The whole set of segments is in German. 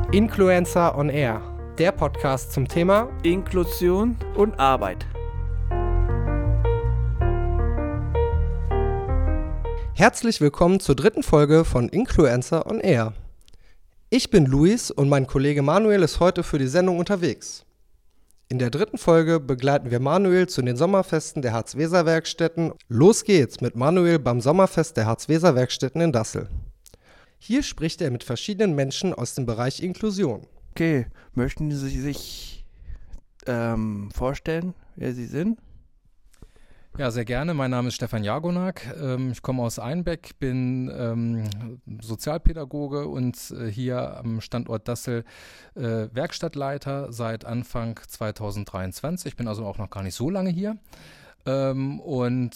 Influencer on Air, der Podcast zum Thema Inklusion und Arbeit. Herzlich willkommen zur dritten Folge von Influencer on Air. Ich bin Luis und mein Kollege Manuel ist heute für die Sendung unterwegs. In der dritten Folge begleiten wir Manuel zu den Sommerfesten der Harz-Weser-Werkstätten. Los geht's mit Manuel beim Sommerfest der Harz-Weser-Werkstätten in Dassel. Hier spricht er mit verschiedenen Menschen aus dem Bereich Inklusion. Okay, möchten Sie sich vorstellen, wer Sie sind? Ja, sehr gerne. Mein Name ist Stefan Jagonak. Ich komme aus Einbeck, bin Sozialpädagoge und hier am Standort Dassel Werkstattleiter seit Anfang 2023. Ich bin also auch noch gar nicht so lange hier. Habe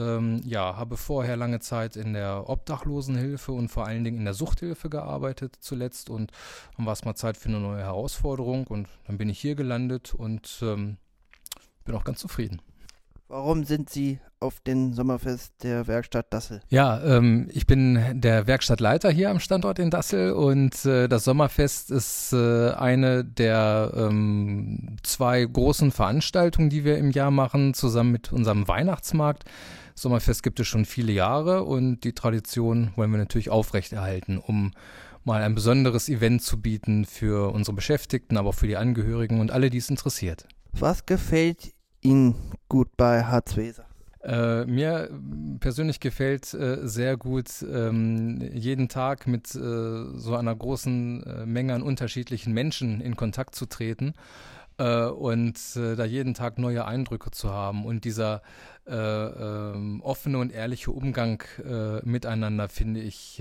vorher lange Zeit in der Obdachlosenhilfe und vor allen Dingen in der Suchthilfe gearbeitet zuletzt und dann war es mal Zeit für eine neue Herausforderung und dann bin ich hier gelandet und bin auch ganz zufrieden. Warum sind Sie auf dem Sommerfest der Werkstatt Dassel? Ja, ich bin der Werkstattleiter hier am Standort in Dassel und das Sommerfest ist eine der zwei großen Veranstaltungen, die wir im Jahr machen, zusammen mit unserem Weihnachtsmarkt. Sommerfest gibt es schon viele Jahre und die Tradition wollen wir natürlich aufrechterhalten, um mal ein besonderes Event zu bieten für unsere Beschäftigten, aber auch für die Angehörigen und alle, die es interessiert. Was gefällt Ihnen gut bei Harz-Weser? Mir persönlich gefällt sehr gut, jeden Tag mit so einer großen Menge an unterschiedlichen Menschen in Kontakt zu treten und da jeden Tag neue Eindrücke zu haben. Und dieser offene und ehrliche Umgang miteinander finde ich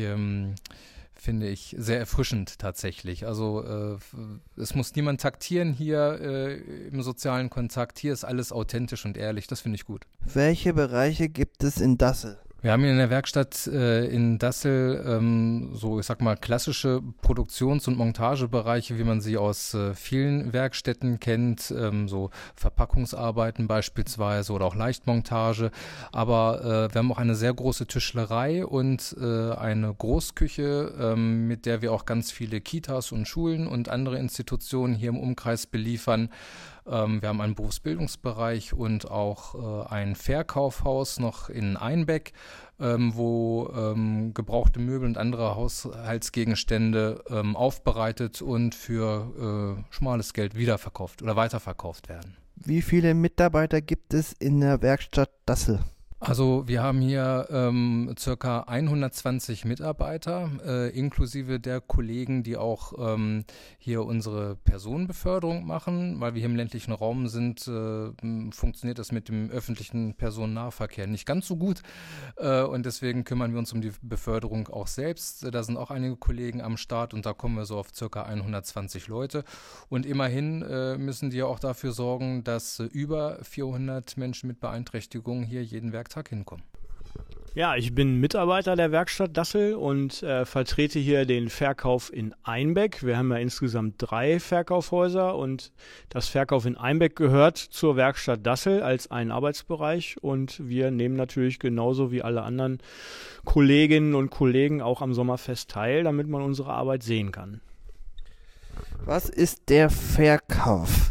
sehr erfrischend tatsächlich. Also es muss niemand taktieren hier im sozialen Kontakt. Hier ist alles authentisch und ehrlich. Das finde ich gut. Welche Bereiche gibt es in Dassel? Wir haben hier in der Werkstatt in Dassel klassische Produktions- und Montagebereiche, wie man sie aus vielen Werkstätten kennt, so Verpackungsarbeiten beispielsweise oder auch Leichtmontage. Aber wir haben auch eine sehr große Tischlerei und eine Großküche, mit der wir auch ganz viele Kitas und Schulen und andere Institutionen hier im Umkreis beliefern. Wir haben einen Berufsbildungsbereich und auch ein Verkaufshaus noch in Einbeck, wo gebrauchte Möbel und andere Haushaltsgegenstände aufbereitet und für schmales Geld wiederverkauft oder weiterverkauft werden. Wie viele Mitarbeiter gibt es in der Werkstatt Dassel? Also wir haben hier circa 120 Mitarbeiter, inklusive der Kollegen, die auch hier unsere Personenbeförderung machen, weil wir hier im ländlichen Raum sind, funktioniert das mit dem öffentlichen Personennahverkehr nicht ganz so gut und deswegen kümmern wir uns um die Beförderung auch selbst. Da sind auch einige Kollegen am Start und da kommen wir so auf circa 120 Leute und immerhin müssen die ja auch dafür sorgen, dass über 400 Menschen mit Beeinträchtigungen hier jeden Werktag hinkommen. Ja, ich bin Mitarbeiter der Werkstatt Dassel und vertrete hier den Verkauf in Einbeck. Wir haben ja insgesamt 3 Verkaufshäuser und das Verkauf in Einbeck gehört zur Werkstatt Dassel als einen Arbeitsbereich und wir nehmen natürlich genauso wie alle anderen Kolleginnen und Kollegen auch am Sommerfest teil, damit man unsere Arbeit sehen kann. Was ist der Verkauf?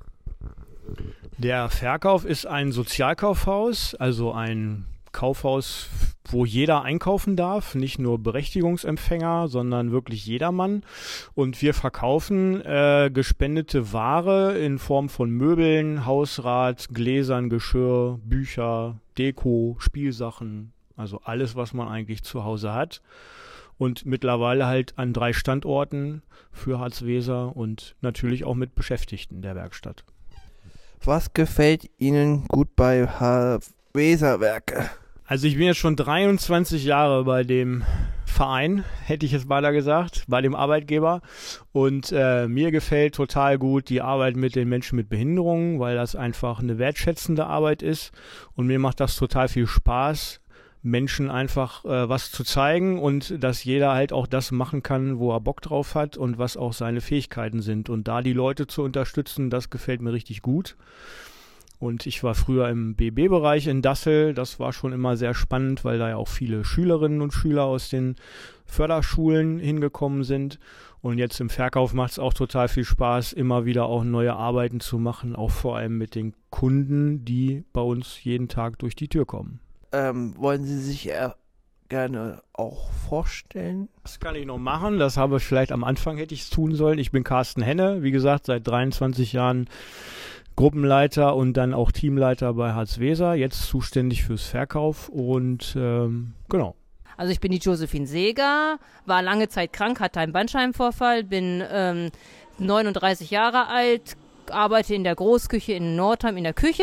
Der Verkauf ist ein Sozialkaufhaus, also ein Kaufhaus, wo jeder einkaufen darf, nicht nur Berechtigungsempfänger, sondern wirklich jedermann. Und wir verkaufen gespendete Ware in Form von Möbeln, Hausrat, Gläsern, Geschirr, Bücher, Deko, Spielsachen, also alles, was man eigentlich zu Hause hat. Und mittlerweile halt an 3 Standorten für Harz-Weser und natürlich auch mit Beschäftigten der Werkstatt. Was gefällt Ihnen gut bei Harz-Weser-Werke? Also ich bin jetzt schon 23 Jahre bei dem Verein, hätte ich jetzt beinahe gesagt, bei dem Arbeitgeber. Und mir gefällt total gut die Arbeit mit den Menschen mit Behinderungen, weil das einfach eine wertschätzende Arbeit ist. Und mir macht das total viel Spaß, Menschen einfach was zu zeigen und dass jeder halt auch das machen kann, wo er Bock drauf hat und was auch seine Fähigkeiten sind. Und da die Leute zu unterstützen, das gefällt mir richtig gut. Und ich war früher im BB-Bereich in Dassel. Das war schon immer sehr spannend, weil da ja auch viele Schülerinnen und Schüler aus den Förderschulen hingekommen sind. Und jetzt im Verkauf macht es auch total viel Spaß, immer wieder auch neue Arbeiten zu machen, auch vor allem mit den Kunden, die bei uns jeden Tag durch die Tür kommen. Wollen Sie sich gerne auch vorstellen? Das kann ich noch machen. Das habe ich vielleicht am Anfang hätte ich es tun sollen. Ich bin Carsten Henne, wie gesagt, seit 23 Jahren Gruppenleiter und dann auch Teamleiter bei Harz Weser, jetzt zuständig fürs Verkauf und genau. Also ich bin die Josephine Seeger, war lange Zeit krank, hatte einen Bandscheibenvorfall, bin 39 Jahre alt, arbeite in der Großküche in Nordheim in der Küche.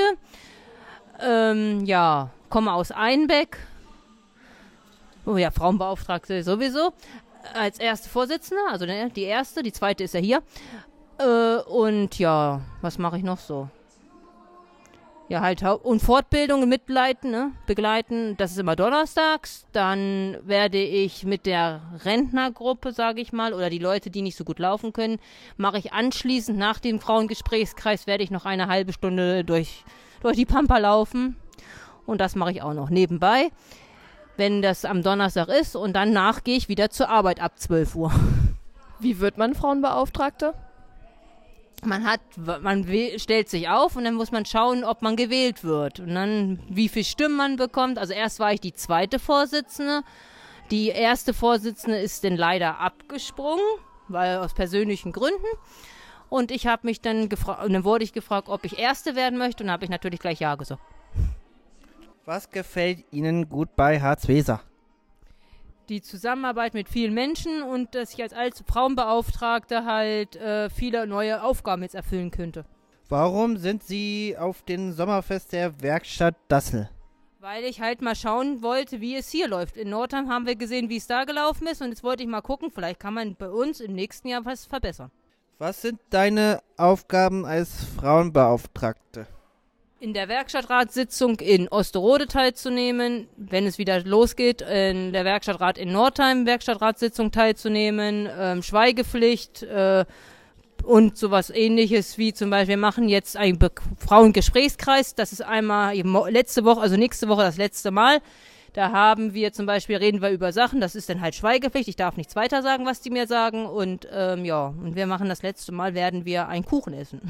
Komme aus Einbeck. Oh ja, Frauenbeauftragte sowieso. Als erste Vorsitzende, also die erste, die zweite ist ja hier. Und ja, was mache ich noch so? Ja, halt und Fortbildungen begleiten, das ist immer donnerstags. Dann werde ich mit der Rentnergruppe, sage ich mal, oder die Leute, die nicht so gut laufen können, mache ich anschließend nach dem Frauengesprächskreis, werde ich noch eine halbe Stunde durch die Pampa laufen. Und das mache ich auch noch nebenbei, wenn das am Donnerstag ist. Und danach gehe ich wieder zur Arbeit ab 12 Uhr. Wie wird man Frauenbeauftragte? Man stellt sich auf und dann muss man schauen, ob man gewählt wird. Und dann, wie viele Stimmen man bekommt. Also erst war ich die zweite Vorsitzende. Die erste Vorsitzende ist dann leider abgesprungen, weil aus persönlichen Gründen. Und ich habe mich dann dann wurde ich gefragt, ob ich Erste werden möchte. Und dann habe ich natürlich gleich Ja gesagt. Was gefällt Ihnen gut bei Harz Weser? Die Zusammenarbeit mit vielen Menschen und dass ich als Frauenbeauftragte halt viele neue Aufgaben jetzt erfüllen könnte. Warum sind Sie auf dem Sommerfest der Werkstatt Dassel? Weil ich halt mal schauen wollte, wie es hier läuft. In Nordheim haben wir gesehen, wie es da gelaufen ist und jetzt wollte ich mal gucken, vielleicht kann man bei uns im nächsten Jahr was verbessern. Was sind deine Aufgaben als Frauenbeauftragte? In der Werkstattratssitzung in Osterode teilzunehmen, wenn es wieder losgeht, in der Werkstattrat in Nordheim Werkstattratssitzung teilzunehmen, Schweigepflicht und sowas Ähnliches wie zum Beispiel, wir machen jetzt einen Frauengesprächskreis, das ist einmal nächste Woche das letzte Mal. Da haben wir zum Beispiel, reden wir über Sachen, das ist dann halt Schweigepflicht, ich darf nichts weiter sagen, was die mir sagen und und wir machen das letzte Mal, werden wir einen Kuchen essen.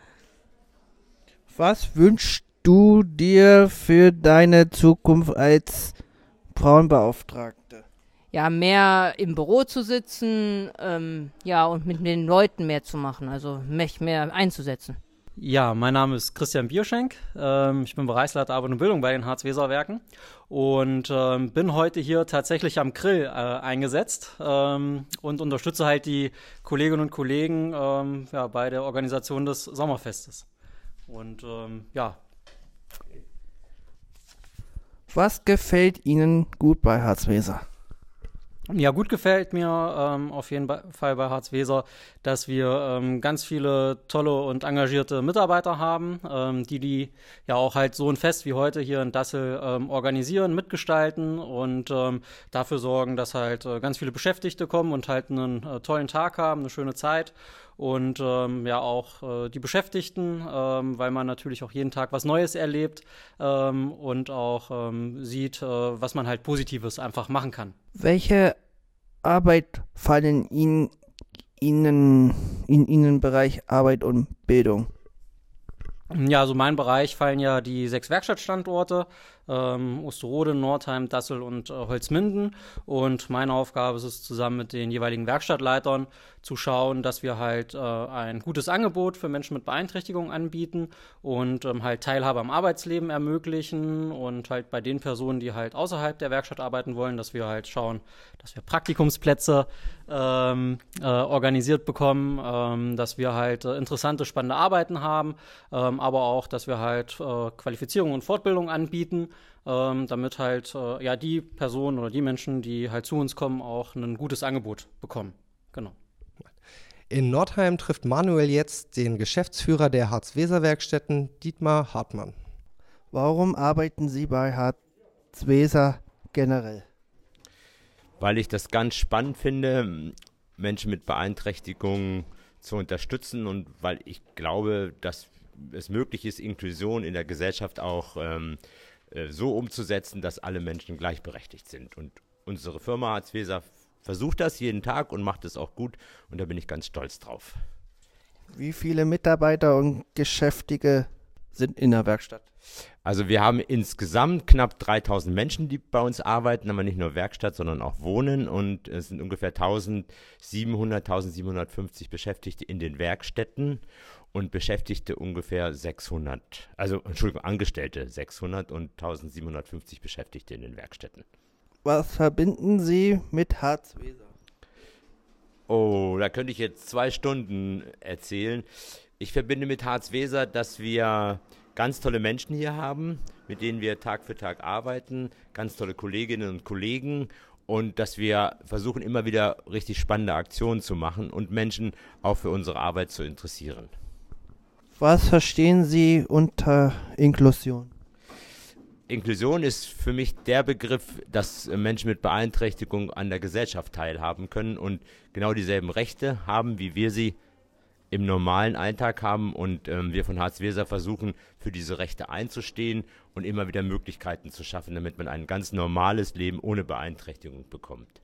Was wünschst du dir für deine Zukunft als Frauenbeauftragte? Ja, mehr im Büro zu sitzen, und mit den Leuten mehr zu machen, also mich mehr einzusetzen. Ja, mein Name ist Christian Bierschenk. Ich bin Bereichsleiter Arbeit und Bildung bei den Harz Weser Werken und bin heute hier tatsächlich am Grill eingesetzt und unterstütze halt die Kolleginnen und Kollegen bei der Organisation des Sommerfestes. Und Was gefällt Ihnen gut bei Harz Weser? Ja, gut gefällt mir auf jeden Fall bei Harz Weser, dass wir ganz viele tolle und engagierte Mitarbeiter haben, die ja auch halt so ein Fest wie heute hier in Dassel organisieren, mitgestalten und dafür sorgen, dass halt ganz viele Beschäftigte kommen und halt einen tollen Tag haben, eine schöne Zeit. Und auch die Beschäftigten, weil man natürlich auch jeden Tag was Neues erlebt und auch sieht, was man halt Positives einfach machen kann. Welche Arbeit fallen Ihnen in Ihren Bereich Arbeit und Bildung? Ja, also mein Bereich fallen ja die 6 Werkstattstandorte, Osterode, Nordheim, Dassel und Holzminden. Und meine Aufgabe ist es, zusammen mit den jeweiligen Werkstattleitern zu schauen, dass wir halt ein gutes Angebot für Menschen mit Beeinträchtigungen anbieten und halt Teilhabe am Arbeitsleben ermöglichen und halt bei den Personen, die halt außerhalb der Werkstatt arbeiten wollen, dass wir halt schauen, dass wir Praktikumsplätze organisiert bekommen, dass wir halt interessante, spannende Arbeiten haben, aber auch, dass wir halt Qualifizierung und Fortbildung anbieten, damit halt die Personen oder die Menschen, die halt zu uns kommen, auch ein gutes Angebot bekommen. Genau. In Nordheim trifft Manuel jetzt den Geschäftsführer der Harz-Weser-Werkstätten, Dietmar Hartmann. Warum arbeiten Sie bei Harz Weser generell? Weil ich das ganz spannend finde, Menschen mit Beeinträchtigungen zu unterstützen und weil ich glaube, dass es möglich ist, Inklusion in der Gesellschaft auch so umzusetzen, dass alle Menschen gleichberechtigt sind. Und unsere Firma Hartz Weser versucht das jeden Tag und macht es auch gut und da bin ich ganz stolz drauf. Wie viele Mitarbeiter und Geschäftige sind in der Werkstatt? Also wir haben insgesamt knapp 3000 Menschen, die bei uns arbeiten, aber nicht nur Werkstatt, sondern auch wohnen und es sind ungefähr 1750 Beschäftigte in den Werkstätten und Beschäftigte ungefähr 600, Angestellte 600 und 1750 Beschäftigte in den Werkstätten. Was verbinden Sie mit Hartz Weser? Oh, da könnte ich jetzt 2 Stunden erzählen. Ich verbinde mit Hartz Weser, dass wir ganz tolle Menschen hier haben, mit denen wir Tag für Tag arbeiten, ganz tolle Kolleginnen und Kollegen und dass wir versuchen, immer wieder richtig spannende Aktionen zu machen und Menschen auch für unsere Arbeit zu interessieren. Was verstehen Sie unter Inklusion? Inklusion ist für mich der Begriff, dass Menschen mit Beeinträchtigung an der Gesellschaft teilhaben können und genau dieselben Rechte haben, wie wir sie im normalen Alltag haben und wir von Hartz Weser versuchen, für diese Rechte einzustehen und immer wieder Möglichkeiten zu schaffen, damit man ein ganz normales Leben ohne Beeinträchtigung bekommt.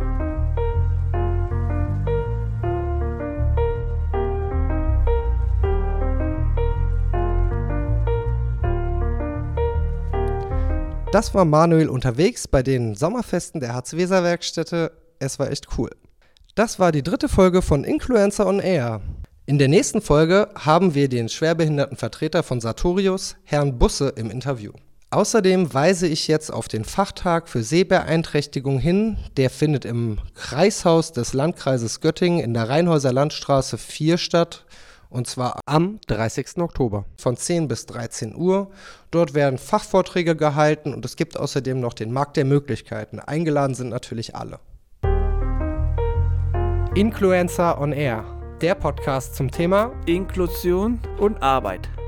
Das war Manuel unterwegs bei den Sommerfesten der Hartz Weser Werkstätte. Es war echt cool. Das war die 3. Folge von Influencer on Air. In der nächsten Folge haben wir den schwerbehinderten Vertreter von Sartorius, Herrn Busse, im Interview. Außerdem weise ich jetzt auf den Fachtag für Sehbeeinträchtigung hin. Der findet im Kreishaus des Landkreises Göttingen in der Rheinhäuser Landstraße 4 statt. Und zwar am 30. Oktober von 10 bis 13 Uhr. Dort werden Fachvorträge gehalten und es gibt außerdem noch den Markt der Möglichkeiten. Eingeladen sind natürlich alle. Influencer on Air, der Podcast zum Thema Inklusion und Arbeit.